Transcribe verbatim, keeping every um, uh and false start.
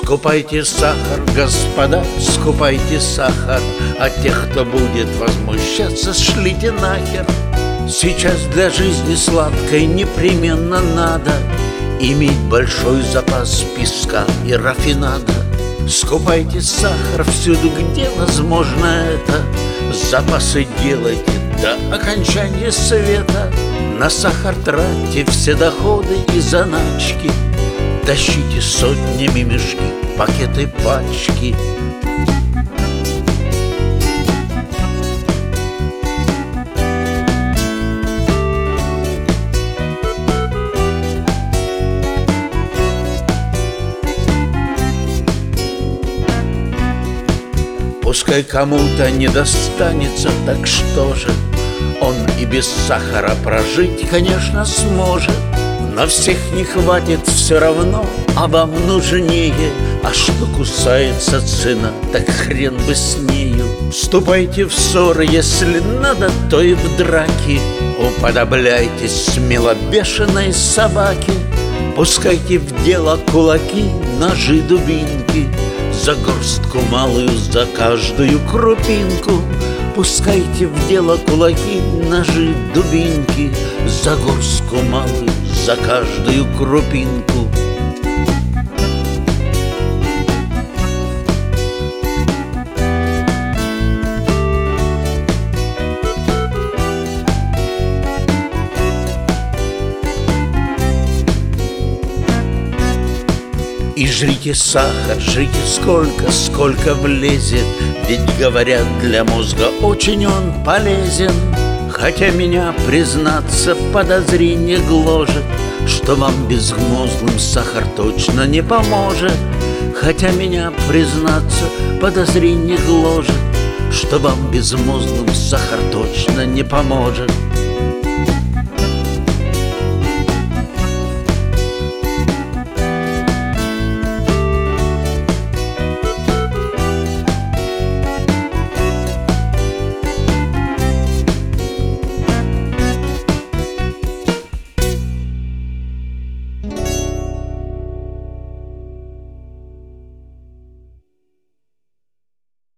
Скупайте сахар, господа, скупайте сахар, а тех, кто будет возмущаться, шлите нахер. Сейчас для жизни сладкой непременно надо иметь большой запас песка и рафинада. Скупайте сахар всюду, где возможно это. Запасы делайте до окончания света. На сахар тратьте все доходы и заначки. Тащите сотнями мешки, пакеты, пачки. Пускай кому-то не достанется, так что же, он и без сахара прожить, конечно, сможет. На всех не хватит все равно, а вам нужнее. А что кусается цена, так хрен бы с нею. Вступайте в ссоры, если надо, то и в драки. Уподобляйтесь смело бешеной собаке. Пускайте в дело кулаки, ножи, дубинки. За горстку малую, за каждую крупинку. Пускайте в дело кулаки, ножи, дубинки. За горстку малую, за каждую крупинку. И жрите сахар, жрите сколько, сколько влезет. Ведь, говорят, для мозга очень он полезен. Хотя меня, признаться, подозрение гложет, что вам безмозглым сахар точно не поможет. Хотя меня, признаться, подозрение гложет, что вам безмозглым сахар точно не поможет.